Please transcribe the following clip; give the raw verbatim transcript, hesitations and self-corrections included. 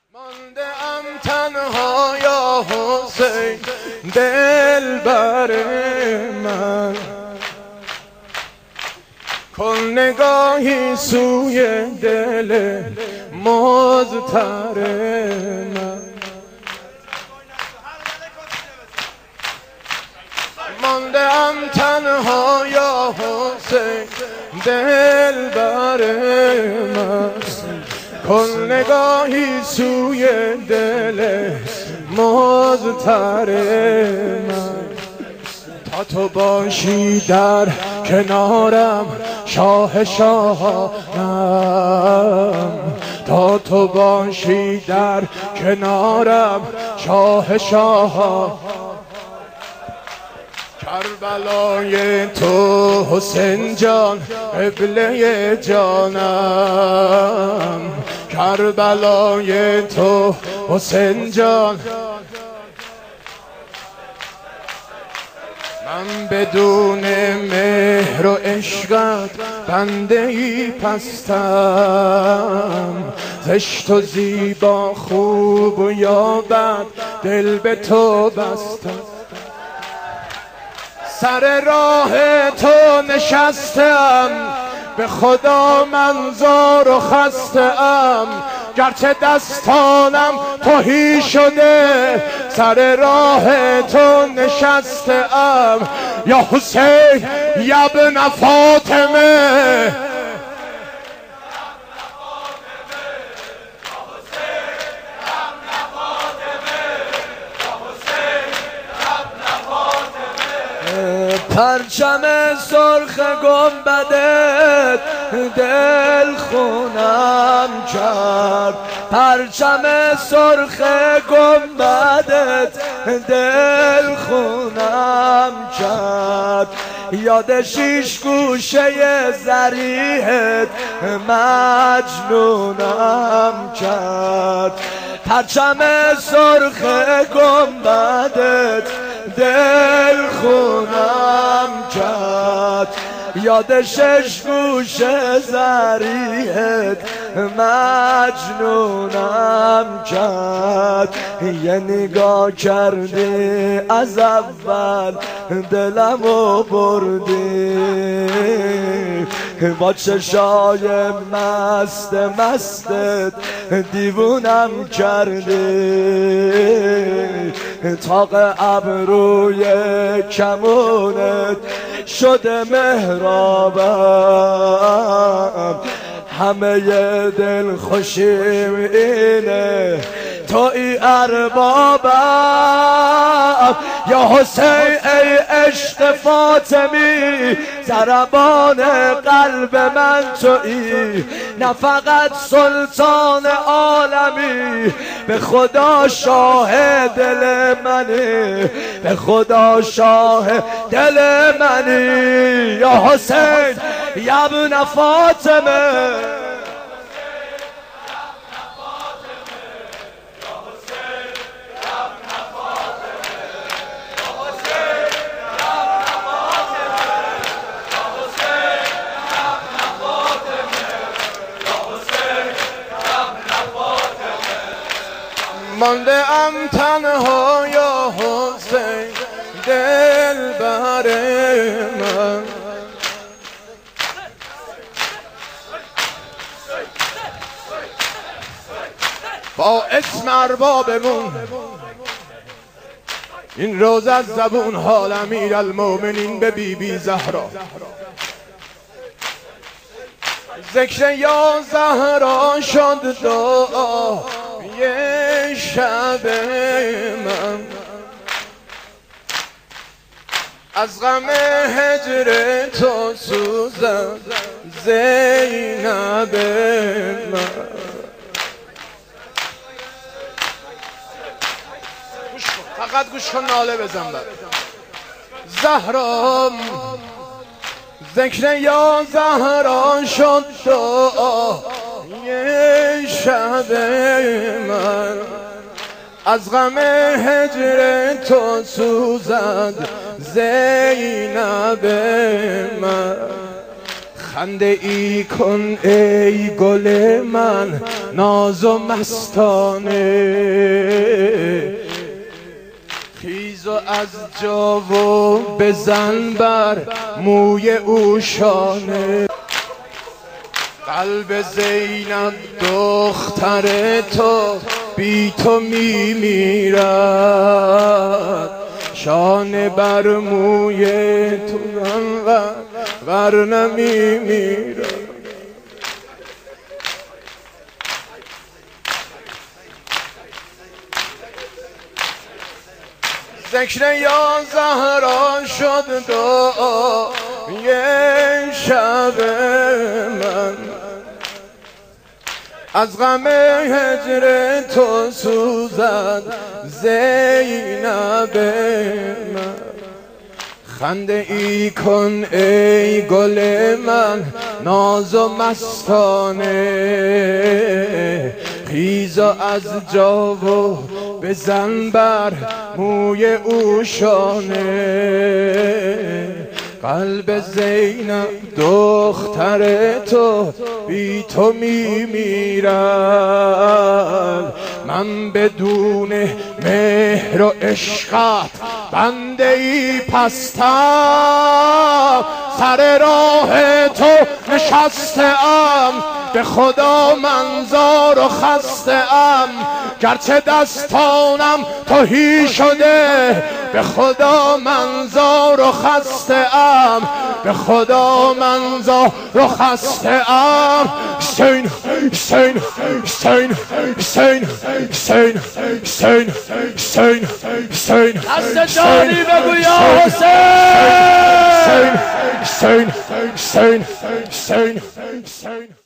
مانده ام تنها یا حسین دلبر من، کن نگاهی سوی دل مضطر من. مانده ام تنها یا حسین دلبر من، کن نگاهی سوی دل مضطر من. تا تو باشی در کنارم شاه شاهانم، تا تو باشی در کنارم شاه شاهانم. کربلای تو حسین جان قبله جانم، کربلای تو حسین جان. من بدون مهر و عشقت بنده ای پستم، زشت و زیبا خوب و یا بد دل به تو بستم. سر راه تو نشستم، به خدا من زار و خستم، گرچه دستانم تهی شده سر راه تو نشستم. یا حسین یا ابن فاطمه، پرچم سرخ گنبدت دل خونم کرد، پرچم سرخ گنبدت دل خونم کرد. یاد شیش گوشه زریحت مجنونم کرد، پرچم سرخ گنبدت دل خونم کرد. یاد شش گوشه زریحت مجنونم کرد. یه نگاه کردی از اول دلمو بردی، با چشای مست مستت دیوونم کردی. طاق ابروی کمونت شده محرابم، همه دل خوشیم اینه توی اربابم. یا حسین ای عشق فاطمی، ضربان قلب من تویی، نه فقط سلطان عالمی، به خدا شاه دل منی، به خدا شاه دل منی. یا حسین یا ابن فاطمه، مانده ام تنها یا حسین دلبر من. با اسم اربابمون این روز از زبون حال امیر المومنین به بی بی زهرا، ذکر یا زهرا شد دعا یه شب من. از غم هجر تو سوزم زینب من. گوش کن، فقط گوش کن، ناله بزن بر زهرا. ذکر یا زهرا شد دعا یه شب من. از غم هجر تو سوزد زینب من. خنده ای کن ای گل من ناز و مستانه، خیز و از جا و بزن بر موی او شانه. قلب زینب دختر تو بی تو می میرد، شانه بر موی تو و ور نمی میرد. ذکر یا زهرا شد دعای شب من، از غم هجر تو سوزد زینب من. خنده ای کن ای گل من ناز و مستانه، خیز و از جا و بزن بر موی او شانه. قلب زینب دختر تو بی تو می میرد، من بدون مهر و عشقت بنده ای پستم، سر راه تو نشسته ام، به خدا من زار و خسته ام، گرچه دستانم تهی شده، به خدا من زار و خسته ام، به خدا من زار و خسته ام. حسین حسین حسین حسین حسین حسین حسین حسین دست جانی بگو یا حسین حسین حسین حسین حسین